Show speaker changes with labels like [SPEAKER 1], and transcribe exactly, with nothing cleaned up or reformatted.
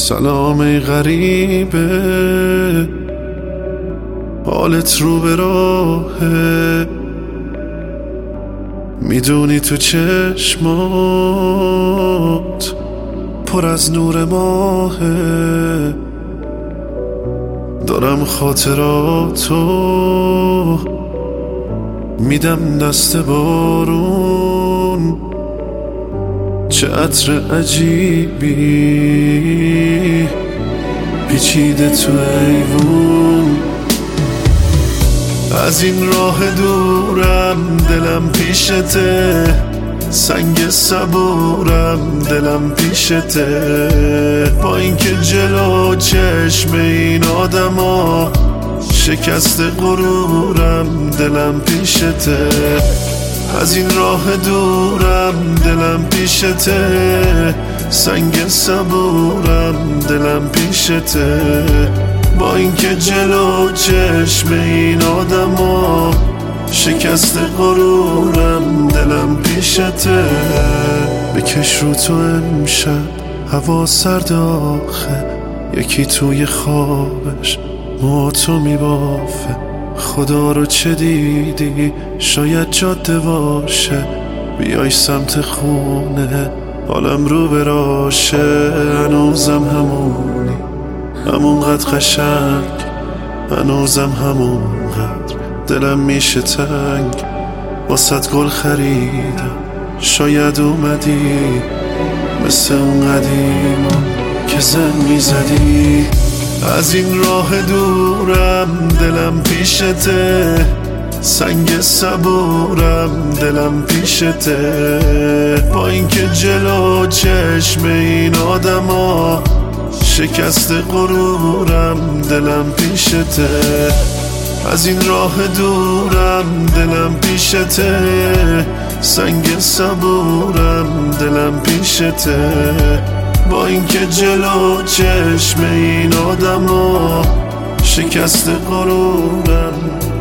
[SPEAKER 1] سلام ای غریبه، حالت رو به راهه، میدونی تو چشمات پر از نور ماهه. دارم خاطراتو میدم دست بارون، چه عطر عجیبی پیچیده تو ایوون. از این راه دورم دلم پیشته، سنگ صبورم دلم پیشته. با اینکه جلو چشم این آدما شکست غرورم دلم پیشته. از این راه دورم دلم پیشته، سنگ صبورم دلم پیشته. با اینکه جلو چشم این آدما شکست غرورم دلم پیشته. بکش رو تو امشب هوا سرد آخه، یکی توی خوابش موهاتو میبافه. خدا رو چه دیدی؟ شاید جاده باشه، بیای سمت خونه حالم رو براشه. هنوزم همونی، همونقدر قشنگ، هنوزم همونقدر دلم میشه تنگ. واسط گل خریدم، شاید اومدی مثل اون قدیما که زن میزدی. از این راه دورم دلم پیشته، سنگ صبورم دلم پیشته. با اینکه جلو چشم این آدما شکست غرورم دلم پیشته. از این راه دورم دلم پیشته، سنگ صبورم دلم پیشته. با اینکه جلو چشم این آدما شکست غرورم